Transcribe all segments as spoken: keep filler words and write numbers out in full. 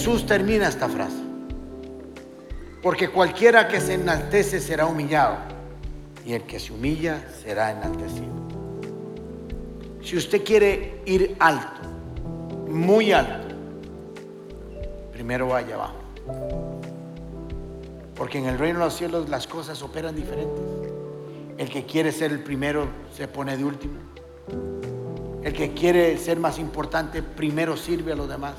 Jesús termina esta frase: porque cualquiera que se enaltece será humillado, y el que se humilla será enaltecido. Si usted quiere ir alto, muy alto, primero vaya abajo. Porque en el reino de los cielos las cosas operan diferentes. El que quiere ser el primero se pone de último. El que quiere ser más importante primero sirve a los demás.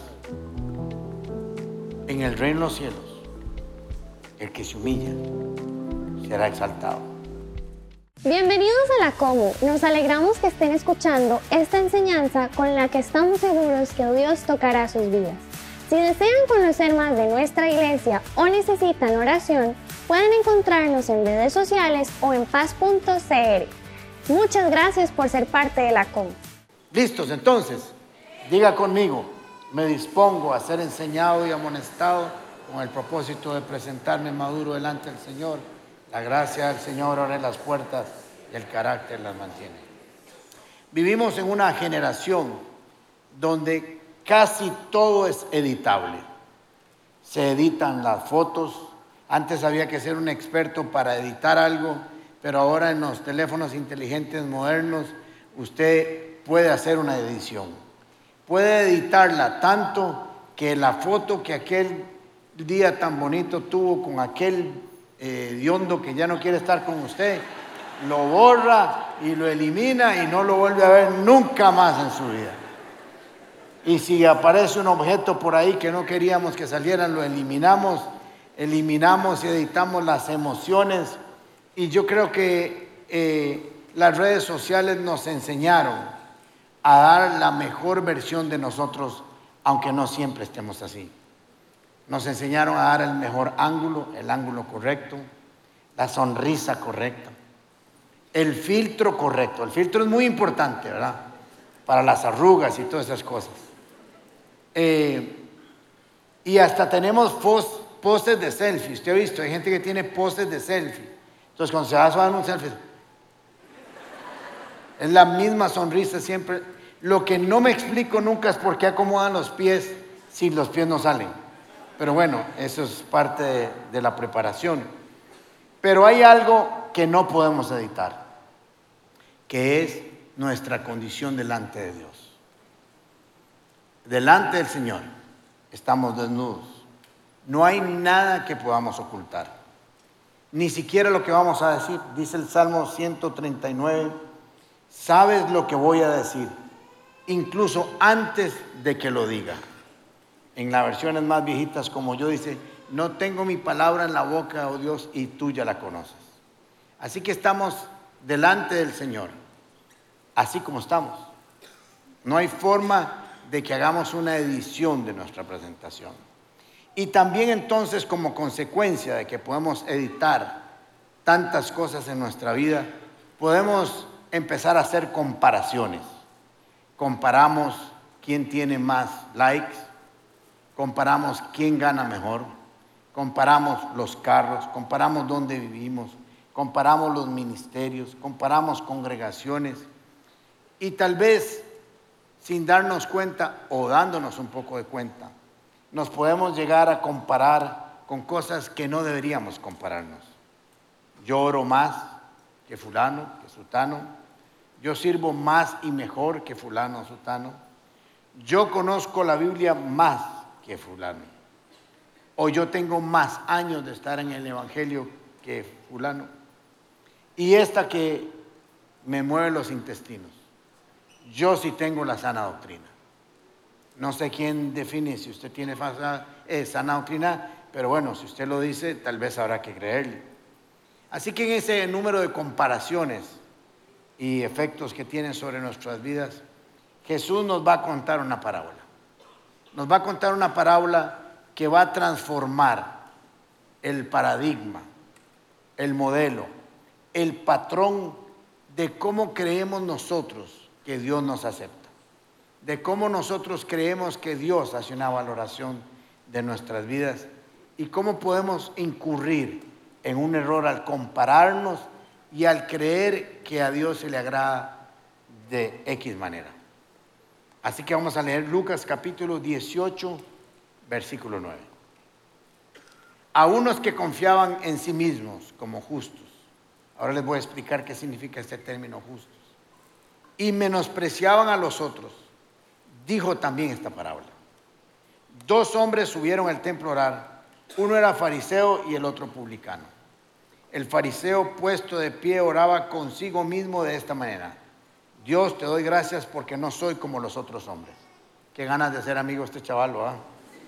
En el reino de los cielos, el que se humilla será exaltado. Bienvenidos a la Como. Nos alegramos que estén escuchando esta enseñanza con la que estamos seguros que Dios tocará sus vidas. Si desean conocer más de nuestra iglesia o necesitan oración, pueden encontrarnos en redes sociales o en paz punto c r. Muchas gracias por ser parte de la Como. ¿Listos? Entonces, diga conmigo: me dispongo a ser enseñado y amonestado con el propósito de presentarme maduro delante del Señor. La gracia del Señor abre las puertas y el carácter las mantiene. Vivimos en una generación donde casi todo es editable. Se editan las fotos. Antes había que ser un experto para editar algo, pero ahora en los teléfonos inteligentes modernos usted puede hacer una edición. Puede editarla tanto que la foto que aquel día tan bonito tuvo con aquel eh, hediondo que ya no quiere estar con usted, lo borra y lo elimina y no lo vuelve a ver nunca más en su vida. Y si aparece un objeto por ahí que no queríamos que salieran, lo eliminamos, eliminamos y editamos las emociones. Y yo creo que eh, las redes sociales nos enseñaron a dar la mejor versión de nosotros, aunque no siempre estemos así. Nos enseñaron a dar el mejor ángulo, el ángulo correcto, la sonrisa correcta, el filtro correcto. El filtro es muy importante, ¿verdad? Para las arrugas y todas esas cosas. Eh, y hasta tenemos post, poses de selfie. Usted ha visto, hay gente que tiene poses de selfie. Entonces cuando se va a dar un selfie, es la misma sonrisa siempre. Lo que no me explico nunca es por qué acomodan los pies si los pies no salen. Pero bueno, eso es parte de, de la preparación. Pero hay algo que no podemos editar, que es nuestra condición delante de Dios. Delante del Señor estamos desnudos. No hay nada que podamos ocultar. Ni siquiera lo que vamos a decir. Dice el Salmo ciento treinta y nueve, sabes lo que voy a decir, incluso antes de que lo diga. En las versiones más viejitas como yo dice, no tengo mi palabra en la boca, oh Dios, y tú ya la conoces. Así que estamos delante del Señor, así como estamos. No hay forma de que hagamos una edición de nuestra presentación. Y también entonces, como consecuencia de que podemos editar tantas cosas en nuestra vida, podemos empezar a hacer comparaciones. Comparamos quién tiene más likes, comparamos quién gana mejor, comparamos los carros, comparamos dónde vivimos, comparamos los ministerios, comparamos congregaciones y tal vez sin darnos cuenta o dándonos un poco de cuenta, nos podemos llegar a comparar con cosas que no deberíamos compararnos. Yo oro más que fulano, que sutano. Yo sirvo más y mejor que fulano o sutano. Yo conozco la Biblia más que fulano. O yo tengo más años de estar en el Evangelio que fulano. Y esta que me mueve los intestinos. Yo sí tengo la sana doctrina. No sé quién define si usted tiene eh, sana doctrina, pero bueno, si usted lo dice, tal vez habrá que creerle. Así que en ese número de comparaciones y efectos que tienen sobre nuestras vidas, Jesús nos va a contar una parábola. Nos va a contar una parábola que va a transformar el paradigma, el modelo, el patrón de cómo creemos nosotros que Dios nos acepta, de cómo nosotros creemos que Dios hace una valoración de nuestras vidas y cómo podemos incurrir en un error al compararnos y al creer que a Dios se le agrada de X manera. Así que vamos a leer Lucas capítulo dieciocho, versículo nueve. A unos que confiaban en sí mismos como justos. Ahora les voy a explicar qué significa este término justos. Y menospreciaban a los otros. Dijo también esta parábola. Dos hombres subieron al templo a orar. Uno era fariseo y el otro publicano. El fariseo, puesto de pie, oraba consigo mismo de esta manera. Dios, te doy gracias porque no soy como los otros hombres. Qué ganas de ser amigo este chaval, ¿verdad?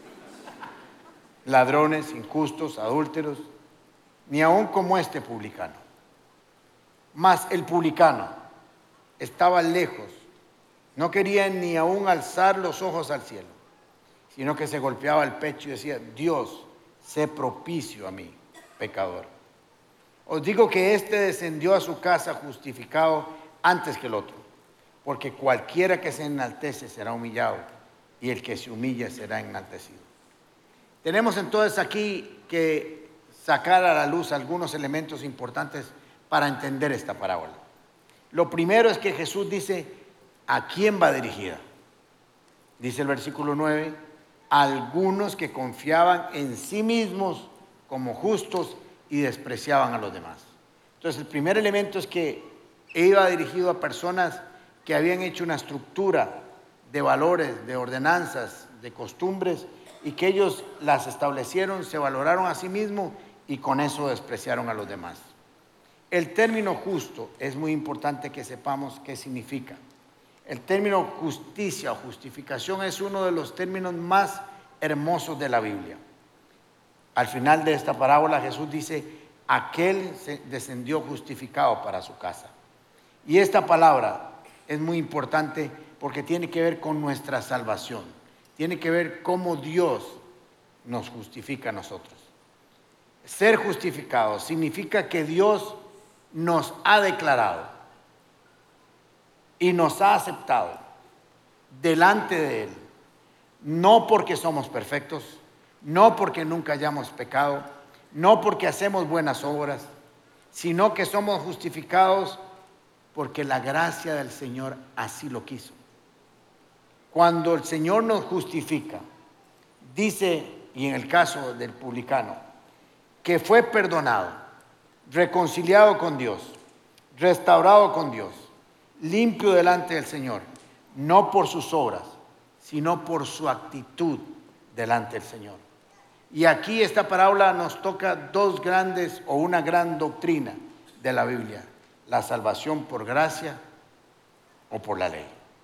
Ladrones, injustos, adúlteros, ni aun como este publicano. Mas el publicano estaba lejos, no quería ni aun alzar los ojos al cielo, sino que se golpeaba el pecho y decía, Dios, sé propicio a mí, pecador. Os digo que éste descendió a su casa justificado antes que el otro, porque cualquiera que se enaltece será humillado, y el que se humilla será enaltecido. Tenemos entonces aquí que sacar a la luz algunos elementos importantes para entender esta parábola. Lo primero es que Jesús dice, ¿a quién va dirigida? Dice el versículo nueve, algunos que confiaban en sí mismos como justos y despreciaban a los demás. Entonces el primer elemento es que iba dirigido a personas que habían hecho una estructura de valores, de ordenanzas, de costumbres, y que ellos las establecieron, se valoraron a sí mismos y con eso despreciaron a los demás. El término justo es muy importante que sepamos qué significa. El término justicia o justificación es uno de los términos más hermosos de la Biblia. Al final de esta parábola Jesús dice, aquel descendió justificado para su casa. Y esta palabra es muy importante porque tiene que ver con nuestra salvación. Tiene que ver cómo Dios nos justifica a nosotros. Ser justificado significa que Dios nos ha declarado y nos ha aceptado delante de Él, no porque somos perfectos, no porque nunca hayamos pecado, no porque hacemos buenas obras, sino que somos justificados porque la gracia del Señor así lo quiso. Cuando el Señor nos justifica, dice, y en el caso del publicano, que fue perdonado, reconciliado con Dios, restaurado con Dios, limpio delante del Señor, no por sus obras, sino por su actitud delante del Señor. Y aquí esta parábola nos toca dos grandes o una gran doctrina de la Biblia, la salvación por gracia o por la ley.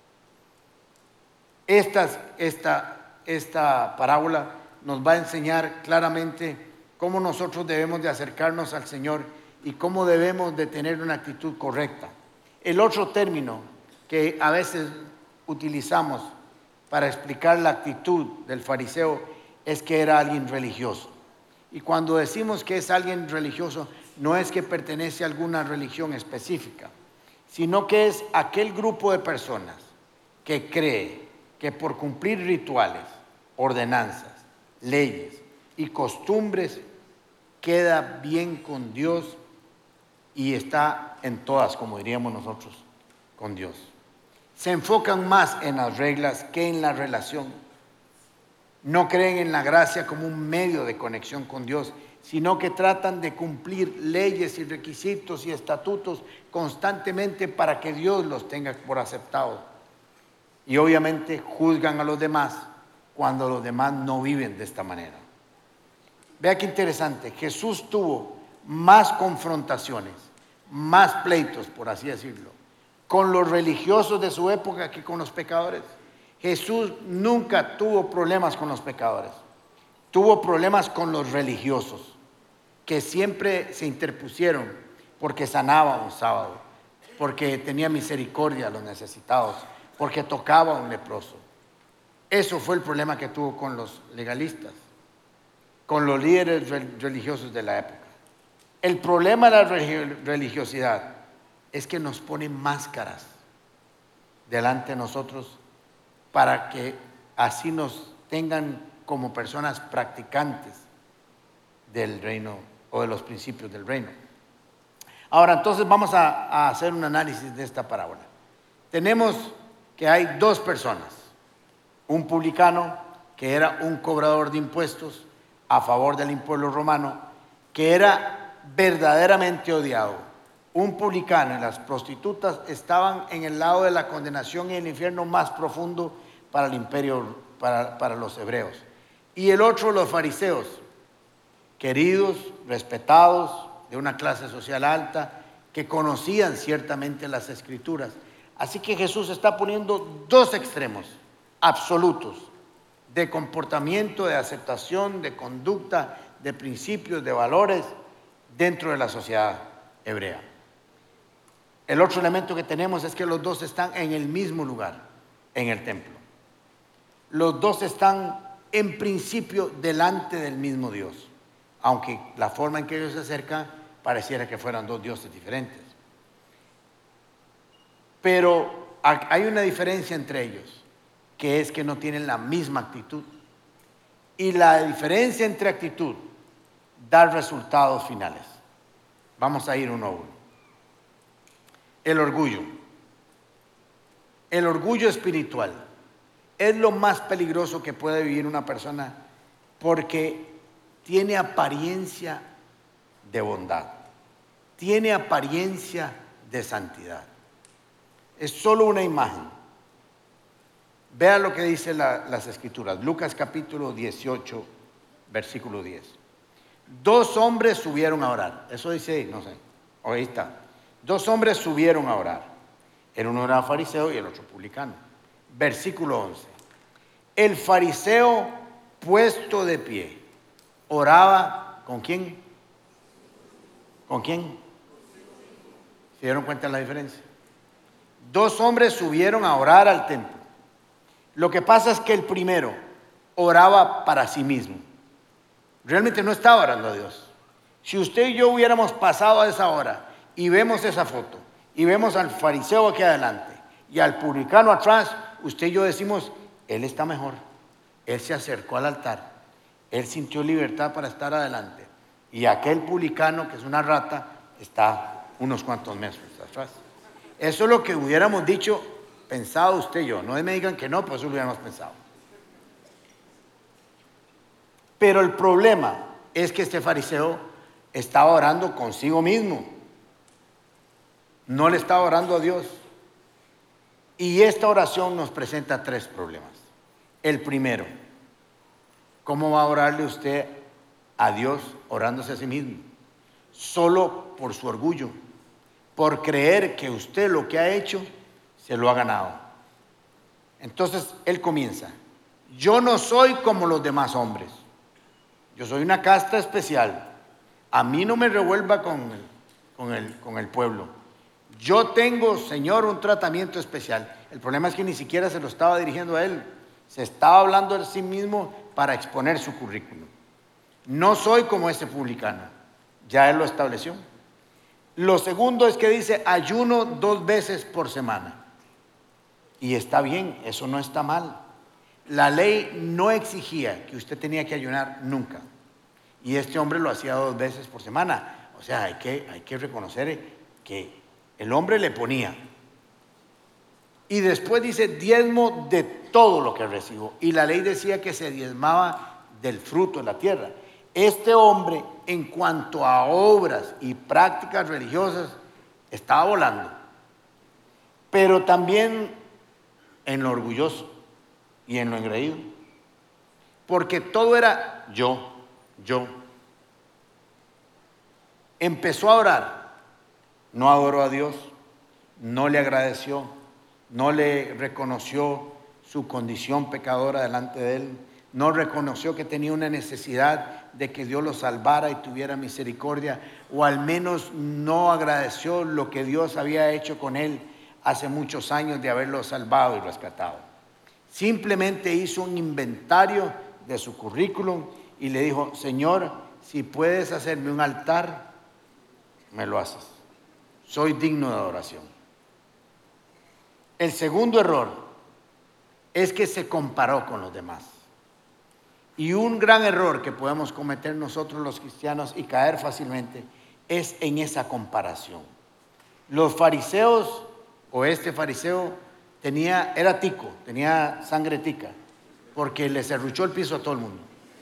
Esta, esta, esta parábola nos va a enseñar claramente cómo nosotros debemos de acercarnos al Señor y cómo debemos de tener una actitud correcta. El otro término que a veces utilizamos para explicar la actitud del fariseo es que era alguien religioso. Y cuando decimos que es alguien religioso, no es que pertenece a alguna religión específica, sino que es aquel grupo de personas que cree que por cumplir rituales, ordenanzas, leyes y costumbres queda bien con Dios y está en todas, como diríamos nosotros, con Dios. Se enfocan más en las reglas que en la relación. No creen en la gracia como un medio de conexión con Dios, sino que tratan de cumplir leyes y requisitos y estatutos constantemente para que Dios los tenga por aceptados. Y obviamente juzgan a los demás cuando los demás no viven de esta manera. Vea qué interesante, Jesús tuvo más confrontaciones, más pleitos, por así decirlo, con los religiosos de su época que con los pecadores. Jesús nunca tuvo problemas con los pecadores, tuvo problemas con los religiosos, que siempre se interpusieron porque sanaba un sábado, porque tenía misericordia a los necesitados, porque tocaba a un leproso. Eso fue el problema que tuvo con los legalistas, con los líderes religiosos de la época. El problema de la religiosidad es que nos ponen máscaras delante de nosotros para que así nos tengan como personas practicantes del reino o de los principios del reino. Ahora, entonces vamos a, a hacer un análisis de esta parábola. Tenemos que hay dos personas, un publicano que era un cobrador de impuestos a favor del pueblo romano, que era verdaderamente odiado. Un publicano y las prostitutas estaban en el lado de la condenación y el infierno más profundo para el imperio, para, para los hebreos. Y el otro, los fariseos, queridos, respetados, de una clase social alta, que conocían ciertamente las escrituras. Así que Jesús está poniendo dos extremos absolutos de comportamiento, de aceptación, de conducta, de principios, de valores dentro de la sociedad hebrea. El otro elemento que tenemos es que los dos están en el mismo lugar, en el templo. Los dos están en principio delante del mismo Dios, aunque la forma en que ellos se acercan pareciera que fueran dos dioses diferentes. Pero hay una diferencia entre ellos, que es que no tienen la misma actitud. Y la diferencia entre actitud da resultados finales. Vamos a ir uno a uno. El orgullo. El orgullo espiritual es lo más peligroso que puede vivir una persona, porque tiene apariencia de bondad, tiene apariencia de santidad. Es solo una imagen. Vea lo que dice la, las escrituras. Lucas capítulo dieciocho, versículo diez. Dos hombres subieron a orar. Eso dice ahí, no sé. Ahí está. Dos hombres subieron a orar. El uno era fariseo y el otro publicano. Versículo once. El fariseo, puesto de pie, oraba. ¿Con quién? ¿Con quién? ¿Se dieron cuenta de la diferencia? Dos hombres subieron a orar al templo. Lo que pasa es que el primero oraba para sí mismo. Realmente no estaba orando a Dios. Si usted y yo hubiéramos pasado a esa hora y vemos esa foto y vemos al fariseo aquí adelante y al publicano atrás, usted y yo decimos, él está mejor. Él se acercó al altar. Él sintió libertad para estar adelante. Y aquel publicano, que es una rata, está unos cuantos metros atrás. Eso es lo que hubiéramos dicho, pensado usted y yo. No me digan que no, pues eso lo hubiéramos pensado. Pero el problema es que este fariseo estaba orando consigo mismo. No le estaba orando a Dios. Y esta oración nos presenta tres problemas. El primero, ¿cómo va a orarle usted a Dios orándose a sí mismo? Solo por su orgullo, por creer que usted lo que ha hecho se lo ha ganado. Entonces él comienza: yo no soy como los demás hombres, yo soy una casta especial, a mí no me revuelva con el, con el, con el pueblo, yo tengo, Señor, un tratamiento especial. El problema es que ni siquiera se lo estaba dirigiendo a él, se estaba hablando de sí mismo para exponer su currículum. No soy como ese publicano, ya él lo estableció. Lo segundo es que dice ayuno dos veces por semana. Y está bien, eso no está mal. La ley no exigía que usted tenía que ayunar nunca. Y este hombre lo hacía dos veces por semana. O sea, hay que, hay que reconocer que el hombre le ponía. Y después dice diezmo de todo lo que recibo. Y la ley decía que se diezmaba del fruto de la tierra. Este hombre, en cuanto a obras y prácticas religiosas, estaba volando. Pero también en lo orgulloso y en lo engreído. Porque todo era yo, yo. Empezó a orar, no adoró a Dios, no le agradeció, no le reconoció su condición pecadora delante de él, no reconoció que tenía una necesidad de que Dios lo salvara y tuviera misericordia, o al menos no agradeció lo que Dios había hecho con él hace muchos años de haberlo salvado y rescatado. Simplemente hizo un inventario de su currículum y le dijo: Señor, si puedes hacerme un altar, me lo haces. Soy digno de adoración. El segundo error es que se comparó con los demás. Y un gran error que podemos cometer nosotros los cristianos y caer fácilmente es en esa comparación. Los fariseos, o este fariseo, tenía, era tico, tenía sangre tica. porque le serruchó el piso a todo el mundo.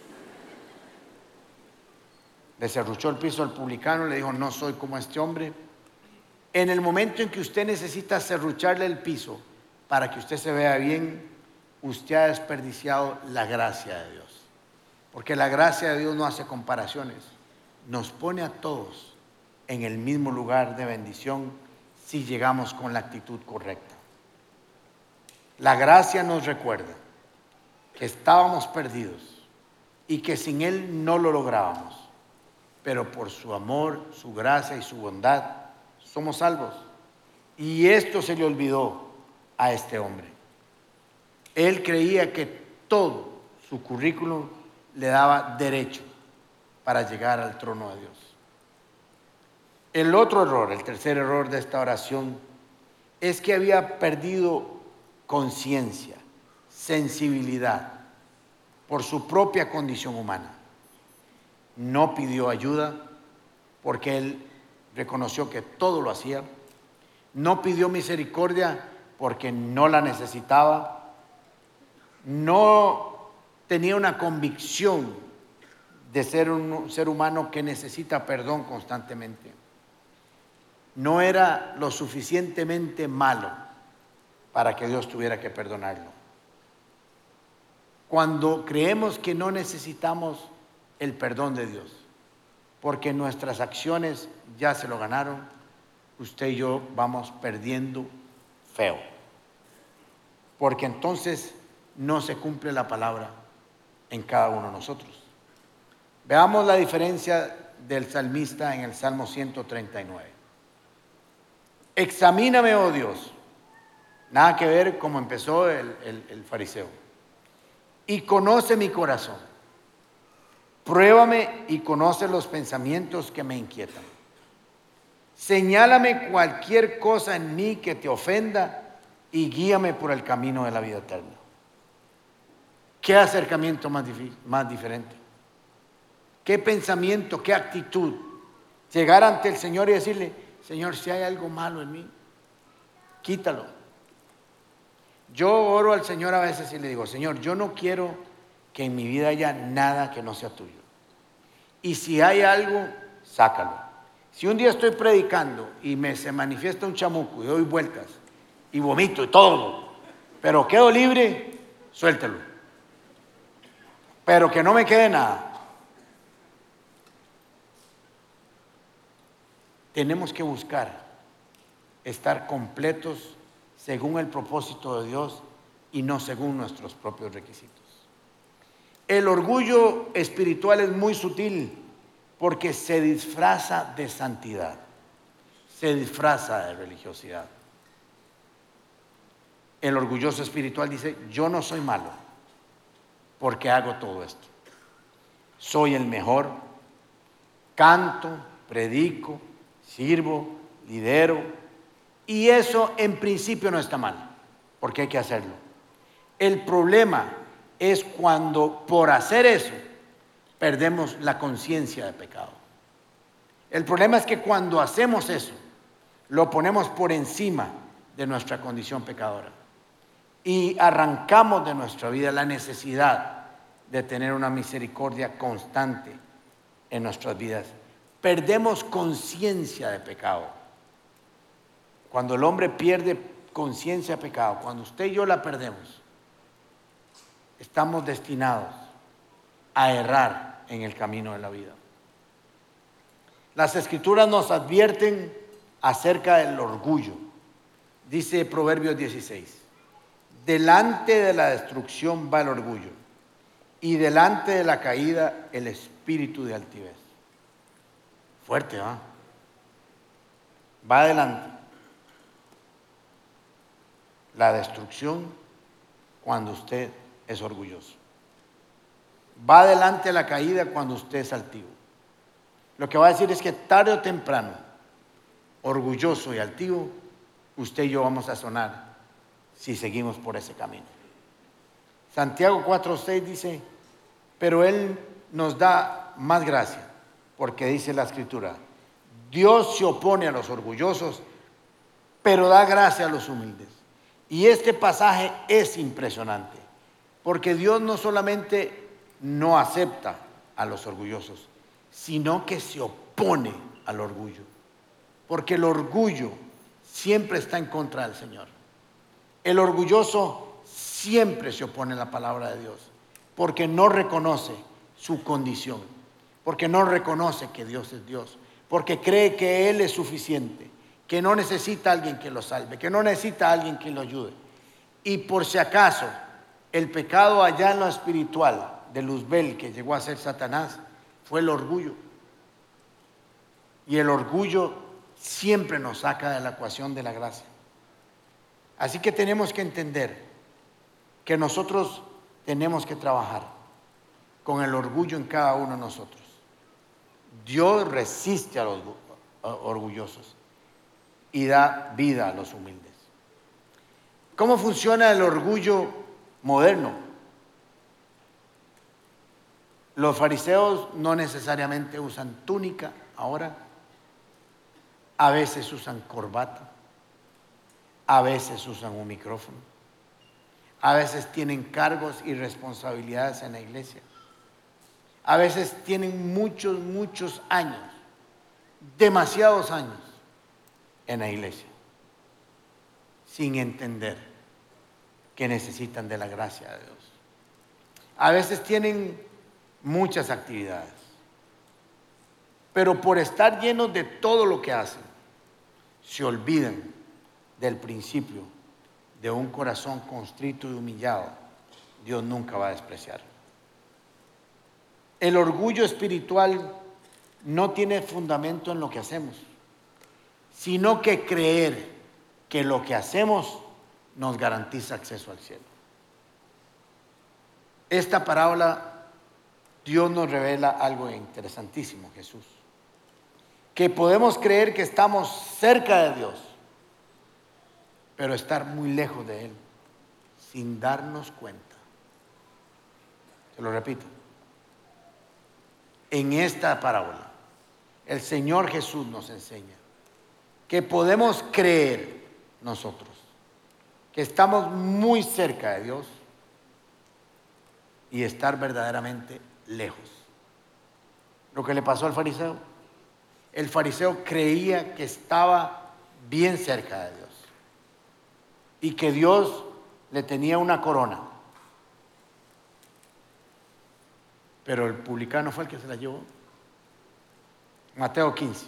Le serruchó el piso al publicano, le dijo, no soy como este hombre. En el momento en que usted necesita serrucharle el piso para que usted se vea bien, usted ha desperdiciado la gracia de Dios. Porque la gracia de Dios no hace comparaciones. Nos pone a todos en el mismo lugar de bendición si llegamos con la actitud correcta. La gracia nos recuerda que estábamos perdidos y que sin Él no lo lográbamos. Pero por su amor, su gracia y su bondad, somos salvos. Y esto se le olvidó a este hombre. Él creía que todo su currículum le daba derecho para llegar al trono de Dios. El otro error, el tercer error de esta oración, es que había perdido conciencia, sensibilidad por su propia condición humana. No pidió ayuda porque él reconoció que todo lo hacía. No pidió misericordia porque no la necesitaba. No tenía una convicción de ser un ser humano que necesita perdón constantemente. No era lo suficientemente malo para que Dios tuviera que perdonarlo. Cuando creemos que no necesitamos el perdón de Dios, porque nuestras acciones ya se lo ganaron, usted y yo vamos perdiendo feo. Porque entonces no se cumple la palabra en cada uno de nosotros. Veamos la diferencia del salmista en el Salmo ciento treinta y nueve. Examíname, oh Dios. Nada que ver como empezó el, el, el fariseo. Y conoce mi corazón. Pruébame y conoce los pensamientos que me inquietan. Señálame cualquier cosa en mí que te ofenda y guíame por el camino de la vida eterna. ¿Qué acercamiento más, más diferente? ¿Qué pensamiento, qué actitud? Llegar ante el Señor y decirle, Señor, si hay algo malo en mí, quítalo. Yo oro al Señor a veces y le digo, Señor, yo no quiero que en mi vida haya nada que no sea tuyo. Y si hay algo, sácalo. Si un día estoy predicando y me se manifiesta un chamuco y doy vueltas y vomito y todo, pero quedo libre, suéltalo. Pero que no me quede nada. Tenemos que buscar estar completos según el propósito de Dios y no según nuestros propios requisitos. El orgullo espiritual es muy sutil porque se disfraza de santidad, se disfraza de religiosidad. El orgulloso espiritual dice, yo no soy malo porque hago todo esto. Soy el mejor, canto, predico, sirvo, lidero, y eso en principio no está mal, porque hay que hacerlo. El problema es cuando por hacer eso perdemos la conciencia de pecado. El problema es que cuando hacemos eso, lo ponemos por encima de nuestra condición pecadora y arrancamos de nuestra vida la necesidad de tener una misericordia constante en nuestras vidas. Perdemos conciencia de pecado. Cuando el hombre pierde conciencia de pecado, cuando usted y yo la perdemos, estamos destinados a errar en el camino de la vida. Las Escrituras nos advierten acerca del orgullo. Dice Proverbios dieciséis, delante de la destrucción va el orgullo y delante de la caída el espíritu de altivez. Fuerte, ¿ah? Va adelante. La destrucción cuando usted es orgulloso. Va adelante la caída cuando usted es altivo. Lo que va a decir es que tarde o temprano, orgulloso y altivo, usted y yo vamos a sonar si seguimos por ese camino. Santiago cuatro seis dice, pero Él nos da más gracia, porque dice la Escritura, Dios se opone a los orgullosos, pero da gracia a los humildes. Y este pasaje es impresionante, Porque Dios no solamente no acepta a los orgullosos, sino que se opone al orgullo. Porque el orgullo siempre está en contra del Señor. El orgulloso siempre se opone a la palabra de Dios, porque no reconoce su condición, porque no reconoce que Dios es Dios, porque cree que Él es suficiente, que no necesita a alguien que lo salve, que no necesita a alguien que lo ayude. Y por si acaso, el pecado allá en lo espiritual de Luzbel, que llegó a ser Satanás, fue el orgullo. Y el orgullo siempre nos saca de la ecuación de la gracia. Así que tenemos que entender que nosotros tenemos que trabajar con el orgullo en cada uno de nosotros. Dios resiste a los orgullosos y da vida a los humildes. ¿Cómo funciona el orgullo moderno? Los fariseos no necesariamente usan túnica ahora. A veces usan corbata. A veces usan un micrófono. A veces tienen cargos y responsabilidades en la iglesia. A veces tienen muchos, muchos años, demasiados años en la iglesia, sin entender que necesitan de la gracia de Dios. A veces tienen muchas actividades, pero por estar llenos de todo lo que hacen, se olvidan del principio de un corazón constrito y humillado. Dios nunca va a despreciar. El orgullo espiritual no tiene fundamento en lo que hacemos, sino que creer que lo que hacemos nos garantiza acceso al cielo. Esta parábola, Dios nos revela algo interesantísimo, Jesús. Que podemos creer que estamos cerca de Dios, pero estar muy lejos de Él, sin darnos cuenta. Se lo repito. En esta parábola, el Señor Jesús nos enseña que podemos creer nosotros que estamos muy cerca de Dios y estar verdaderamente lejos. Lo que le pasó al fariseo. El fariseo creía que estaba bien cerca de Dios y que Dios le tenía una corona. Pero el publicano fue el que se la llevó. Mateo quince,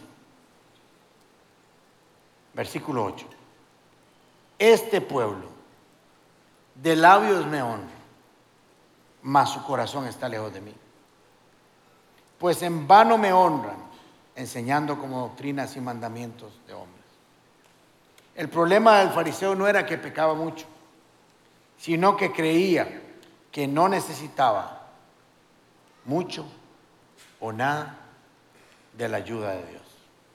versículo ocho. Este pueblo de labios me honra, mas su corazón está lejos de mí. Pues en vano me honran, enseñando como doctrinas y mandamientos de hombres. El problema del fariseo no era que pecaba mucho, sino que creía que no necesitaba mucho o nada de la ayuda de Dios.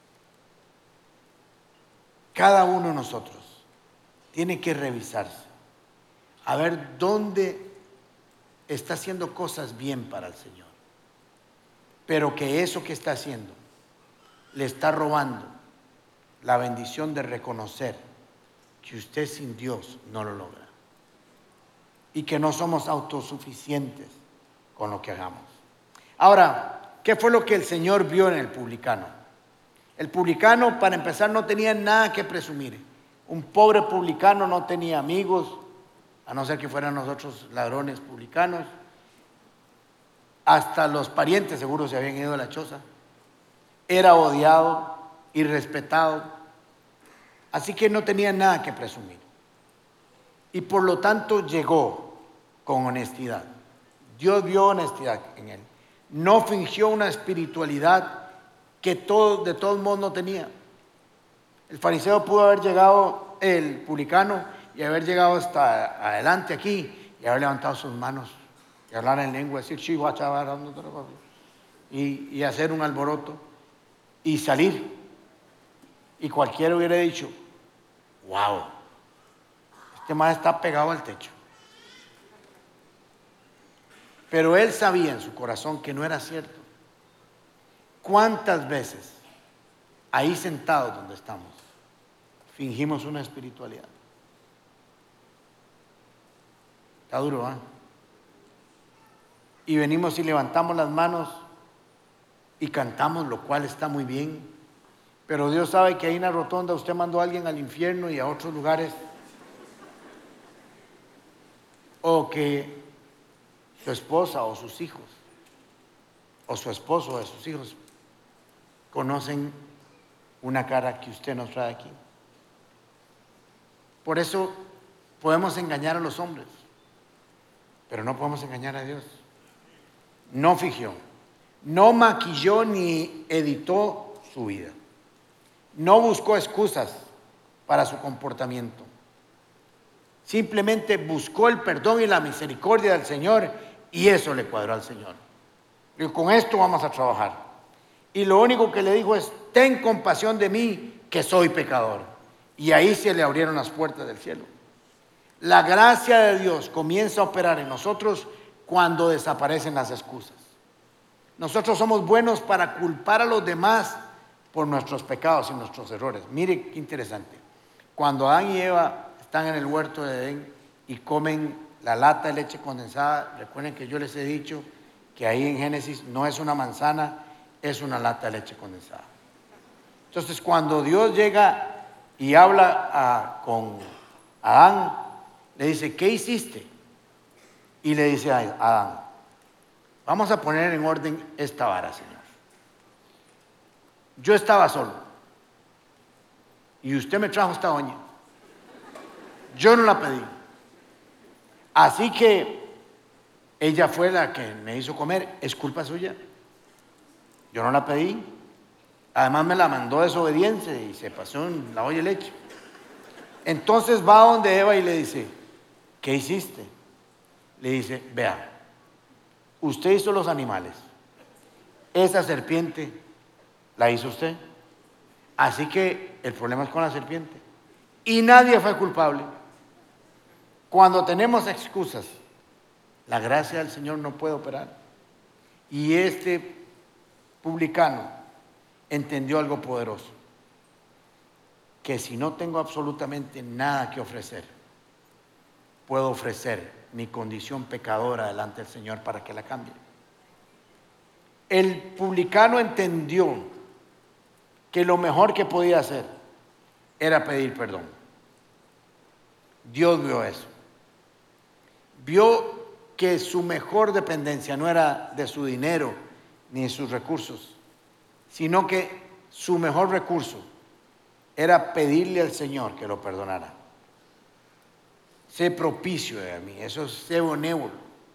Cada uno de nosotros tiene que revisarse, a ver dónde está haciendo cosas bien para el Señor, pero que eso que está haciendo le está robando la bendición de reconocer que usted sin Dios no lo logra y que no somos autosuficientes con lo que hagamos. Ahora, ¿qué fue lo que el Señor vio en el publicano? El publicano, para empezar, no tenía nada que presumir. Un pobre publicano no tenía amigos, a no ser que fueran nosotros ladrones publicanos. Hasta los parientes seguro se habían ido de la choza. Era odiado, irrespetado, así que no tenía nada que presumir. Y por lo tanto llegó con honestidad. Dios vio honestidad en él. No fingió una espiritualidad que todo, de todos modos no tenía. El fariseo pudo haber llegado, el publicano, y haber llegado hasta adelante aquí y haber levantado sus manos y hablar en lengua, decir y, y hacer un alboroto y salir. Y cualquiera hubiera dicho, wow, este man está pegado al techo. Pero él sabía en su corazón que no era cierto. ¿Cuántas veces ahí sentados donde estamos fingimos una espiritualidad? Está duro, ¿eh? y venimos y levantamos las manos y cantamos, lo cual está muy bien. Pero Dios sabe que ahí en la rotonda usted mandó a alguien al infierno y a otros lugares. O que su esposa o sus hijos, o su esposo o sus hijos, conocen una cara que usted nos trae aquí. Por eso podemos engañar a los hombres, pero no podemos engañar a Dios. No fingió, no maquilló ni editó su vida, no buscó excusas para su comportamiento. Simplemente buscó el perdón y la misericordia del Señor y eso le cuadró al Señor. Y con esto vamos a trabajar. Y lo único que le dijo es: ten compasión de mí, que soy pecador. Y ahí se le abrieron las puertas del cielo. La gracia de Dios comienza a operar en nosotros cuando desaparecen las excusas. Nosotros somos buenos para culpar a los demás por nuestros pecados y nuestros errores. Mire qué interesante. Cuando Adán y Eva están en el huerto de Edén y comen la lata de leche condensada, recuerden que yo les he dicho que ahí en Génesis no es una manzana, es una lata de leche condensada. Entonces, cuando Dios llega y habla a, con Adán, le dice: ¿qué hiciste? Y le dice a Adán: vamos a poner en orden esta vara, Señor. Yo estaba solo y usted me trajo esta doña. Yo no la pedí. Así que ella fue la que me hizo comer. Es culpa suya. Yo no la pedí. Además me la mandó desobediencia y se pasó en la olla de leche. Entonces va donde Eva y le dice: ¿qué hiciste? Le dice: vea, usted hizo los animales. Esa serpiente la hizo usted. Así que el problema es con la serpiente. Y nadie fue culpable. Cuando tenemos excusas, la gracia del Señor no puede operar. Y este publicano entendió algo poderoso: que si no tengo absolutamente nada que ofrecer, puedo ofrecer mi condición pecadora delante del Señor para que la cambie. El publicano entendió que lo mejor que podía hacer era pedir perdón. Dios vio eso. Vio que su mejor dependencia no era de su dinero ni de sus recursos, sino que su mejor recurso era pedirle al Señor que lo perdonara. Sé propicio a mí, eso es sé benévolo.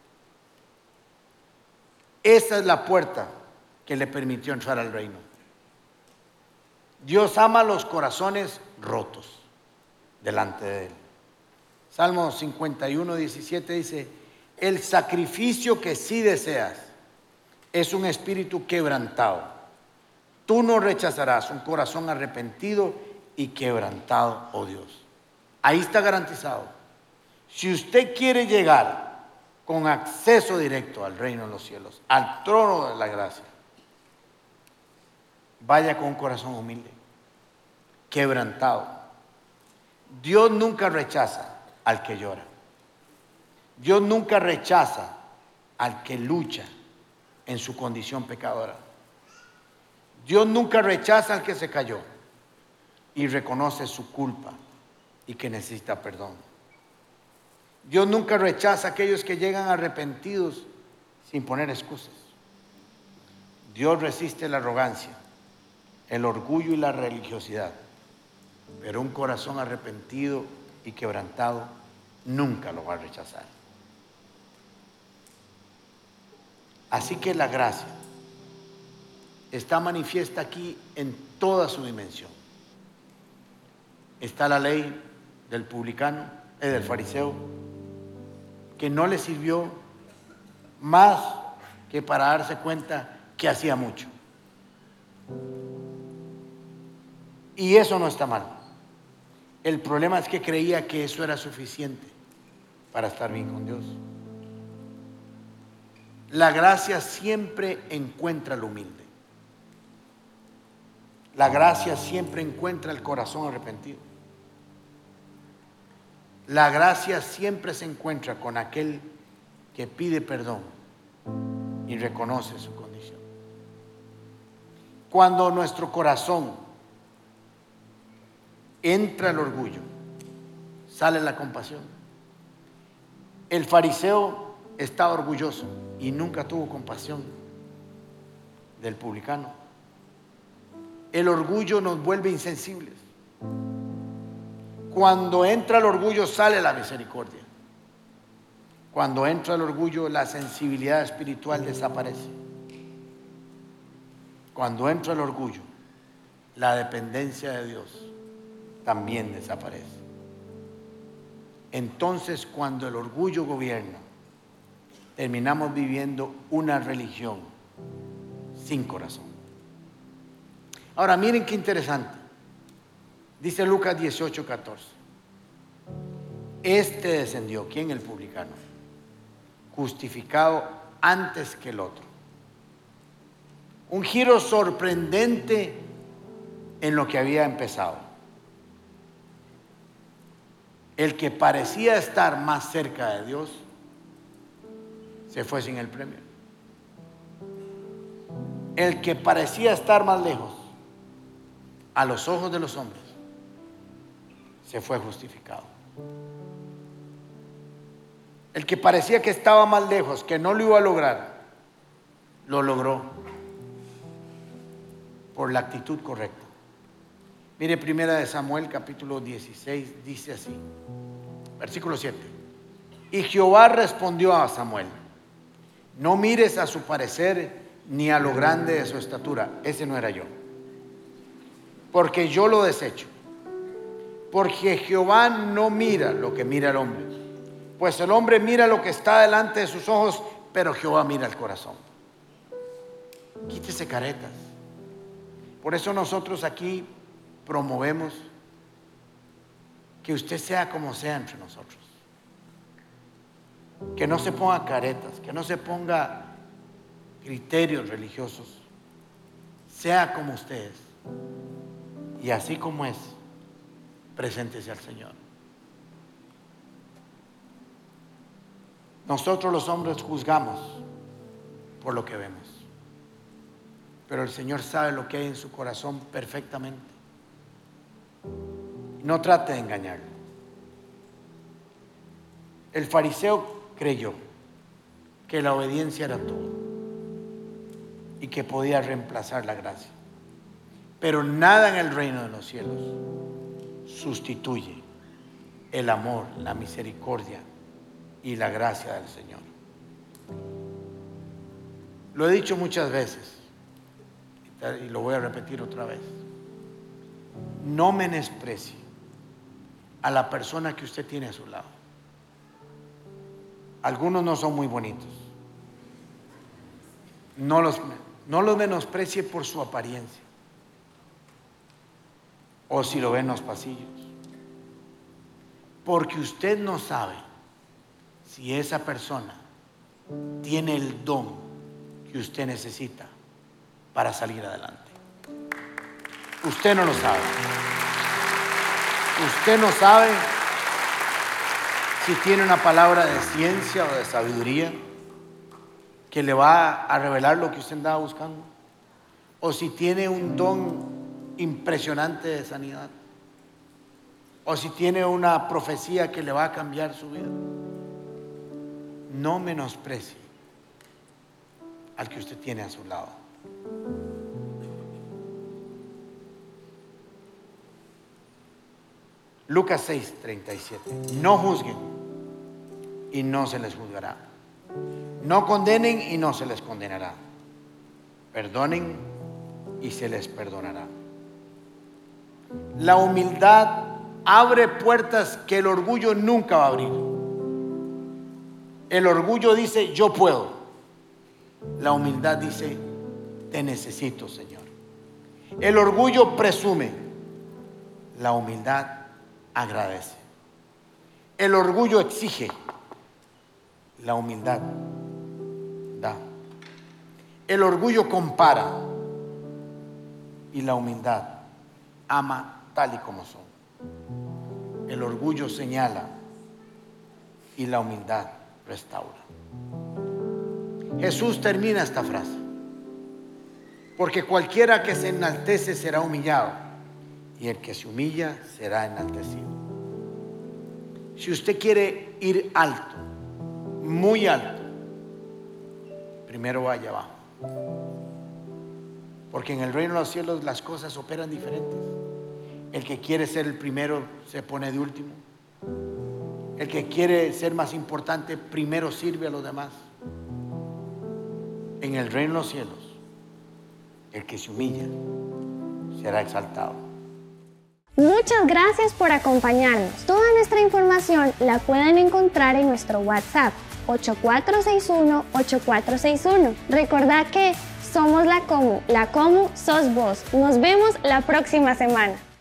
Esa es la puerta que le permitió entrar al reino. Dios ama los corazones rotos delante de Él. Salmo cincuenta y uno, diecisiete dice: el sacrificio que sí deseas es un espíritu quebrantado. Tú no rechazarás un corazón arrepentido y quebrantado, oh Dios. Ahí está garantizado. Si usted quiere llegar con acceso directo al reino de los cielos, al trono de la gracia, vaya con un corazón humilde, quebrantado. Dios nunca rechaza al que llora. Dios nunca rechaza al que lucha en su condición pecadora. Dios nunca rechaza al que se cayó y reconoce su culpa y que necesita perdón. Dios nunca rechaza a aquellos que llegan arrepentidos sin poner excusas. Dios resiste la arrogancia, el orgullo y la religiosidad, pero un corazón arrepentido y quebrantado nunca lo va a rechazar. Así que la gracia está manifiesta aquí en toda su dimensión. Está la ley del publicano, eh, del fariseo, que no le sirvió más que para darse cuenta que hacía mucho. Y eso no está mal. El problema es que creía que eso era suficiente para estar bien con Dios. La gracia siempre encuentra al humilde. La gracia siempre encuentra el corazón arrepentido. La gracia siempre se encuentra con aquel que pide perdón y reconoce su condición. Cuando nuestro corazón entra el orgullo, sale la compasión. El fariseo estaba orgulloso y nunca tuvo compasión del publicano. El orgullo nos vuelve insensibles. Cuando entra el orgullo, sale la misericordia. Cuando entra el orgullo, la sensibilidad espiritual desaparece. Cuando entra el orgullo, la dependencia de Dios también desaparece. Entonces, cuando el orgullo gobierna, terminamos viviendo una religión sin corazón. Ahora, miren qué interesante. Dice Lucas dieciocho, catorce. Este descendió, ¿quién? El publicano, justificado antes que el otro. Un giro sorprendente en lo que había empezado. El que parecía estar más cerca de Dios se fue sin el premio. El que parecía estar más lejos a los ojos de los hombres se fue justificado. El que parecía que estaba más lejos, que no lo iba a lograr, lo logró por la actitud correcta. Mire, primera de Samuel capítulo dieciséis, dice así, versículo siete. Y Jehová respondió a Samuel: no mires a su parecer ni a lo grande de su estatura. Ese no era yo, porque yo lo desecho. Porque Jehová no mira lo que mira el hombre, pues el hombre mira lo que está delante de sus ojos, pero Jehová mira el corazón. Quítese caretas. Por eso nosotros aquí promovemos que usted sea como sea entre nosotros. Que no se ponga caretas, que no se ponga criterios religiosos. Sea como usted es. Y así como es, preséntese al Señor. Nosotros los hombres juzgamos por lo que vemos, pero el Señor sabe lo que hay en su corazón perfectamente. No trate de engañarlo. El fariseo creyó que la obediencia era todo y que podía reemplazar la gracia, pero nada en el reino de los cielos sustituye el amor, la misericordia y la gracia del Señor. Lo he dicho muchas veces y lo voy a repetir otra vez. No menosprecie a la persona que usted tiene a su lado. Algunos no son muy bonitos. No los, no los menosprecie por su apariencia o si lo ve en los pasillos, porque usted no sabe si esa persona tiene el don que usted necesita para salir adelante. Usted no lo sabe. Usted no sabe si tiene una palabra de ciencia o de sabiduría que le va a revelar lo que usted andaba buscando, o si tiene un don impresionante de sanidad, o si tiene una profecía que le va a cambiar su vida. No menosprecie al que usted tiene a su lado. Lucas seis, treinta y siete. No juzguen y no se les juzgará. No condenen y no se les condenará. Perdonen y se les perdonará. La humildad abre puertas que el orgullo nunca va a abrir. El orgullo dice: yo puedo. La humildad dice: te necesito, Señor. El orgullo presume. La humildad agradece. El orgullo exige. La humildad da. El orgullo compara y la humildad ama tal y como son. El orgullo señala y la humildad restaura. Jesús termina esta frase. Porque cualquiera que se enaltece será humillado, y el que se humilla será enaltecido. Si usted quiere ir alto, muy alto, primero vaya abajo. Porque en el reino de los cielos las cosas operan diferentes. El que quiere ser el primero se pone de último. El que quiere ser más importante primero sirve a los demás. En el reino de los cielos, el que se humilla será exaltado. Muchas gracias por acompañarnos. Toda nuestra información la pueden encontrar en nuestro WhatsApp ocho cuatro seis uno, ocho cuatro seis uno. Recordad que somos la Comu. La Comu sos vos. Nos vemos la próxima semana.